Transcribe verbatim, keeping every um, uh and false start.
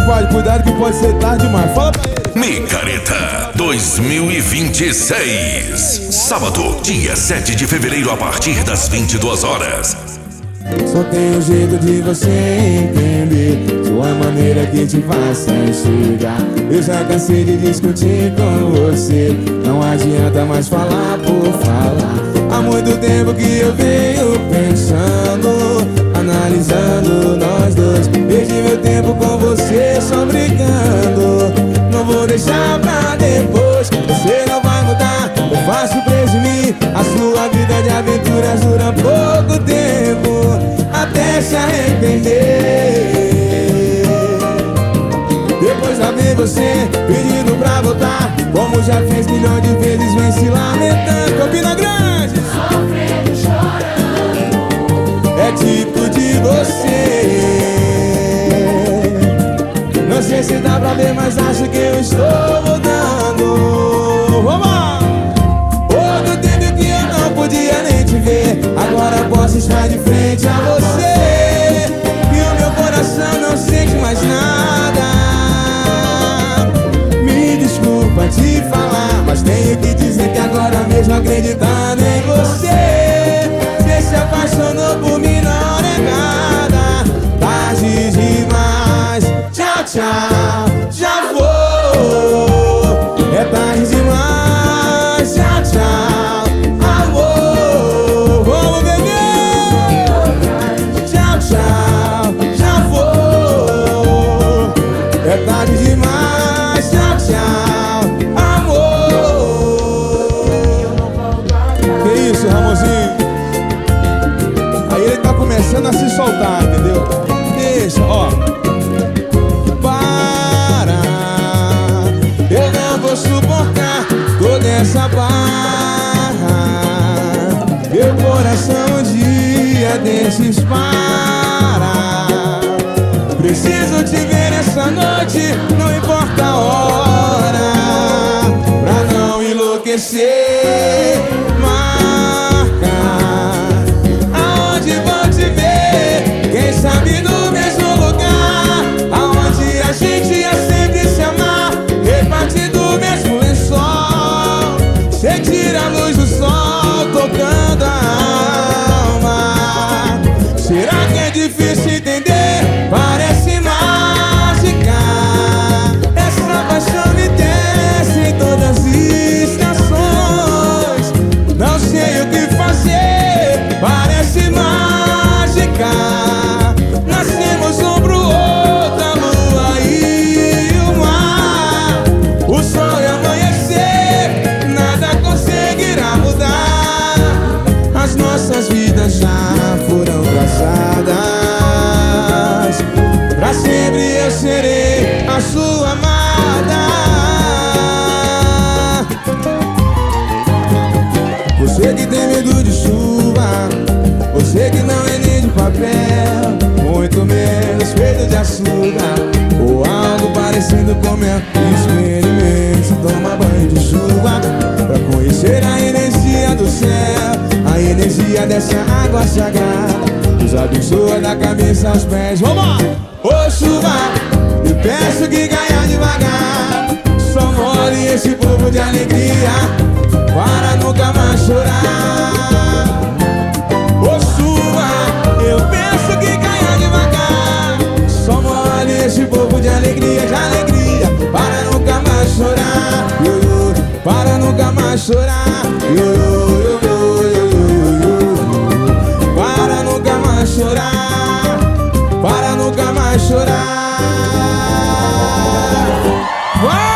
compadre, cuidado que pode ser tarde demais. Fala pra ele. Micareta dois mil e vinte e seis. Sábado, dia sete de fevereiro, a partir das vinte e duas horas. Só tem um jeito de você entender, sua maneira que te faça enxergar. Eu já cansei de discutir com você, não adianta mais falar por falar. Há muito tempo que eu venho pensando, analisando nós dois. Perdi meu tempo com você só brincando. Não vou deixar pra depois, você não vai mudar, eu faço presumir. A sua vida de aventuras dura pouco tempo, até se arrepender. Depois lá vem você pedindo pra voltar, como já fez milhões de vezes, vem se lamentando. Campina Grande, sofrendo, chorando, é tipo de você. Não sei se dá pra ver, mas acho que eu estou mudando. Vamos lá! Outro tempo que eu não podia nem te ver, agora posso estar de frente a você, e o meu coração não sente mais nada. Me desculpa te falar, mas tenho que dizer que agora mesmo acreditando em você, você se apaixonou por mim na hora errada. Tarde demais, tchau, tchau, já vou. É tarde demais, tchau, tchau, amor. Vamos beber. Tchau, tchau, já vou. É tarde demais, tchau, tchau, amor. Que isso, Ramonzinho? Aí ele tá começando a se soltar, entendeu? Deixa, ó. Para, eu não vou suportar toda essa barra. Meu coração um dia desses para. Preciso te ver essa noite, não importa a hora, pra não enlouquecer. Marca aonde vou te ver, quem sabe no mesmo lugar, aonde a gente ia sempre se amar, repartindo o mesmo lençol, sentir a luz do sol tocando a alma. Será que é difícil entender? Parece mágica, essa paixão me desce em todas as estações. Não sei o que fazer, parece mágica. Nascemos um pro outro, a lua e o mar, o sol e amanhecer, nada conseguirá mudar. As nossas vidas já foram traçadas, pra sempre eu serei a sua amada. Você que tem medo de chuva, você que não é nem de papel, muito menos feito de açúcar, ou algo parecido com mel. Experimente tomar banho de chuva, pra conhecer a energia do céu, a energia dessa água sagrada, nos abençoa da cabeça aos pés. Vamos lá! Ô chuva, eu peço que caia devagar, só molhe esse povo de alegria, para nunca mais chorar. Ô chuva, eu peço que caia devagar, só molhe esse povo de alegria, de alegria, para nunca mais chorar. Yo, yo, para nunca mais chorar. Yo, yo, yo, yo, yo, yo, yo. Para nunca mais chorar, para nunca mais chorar. Vai!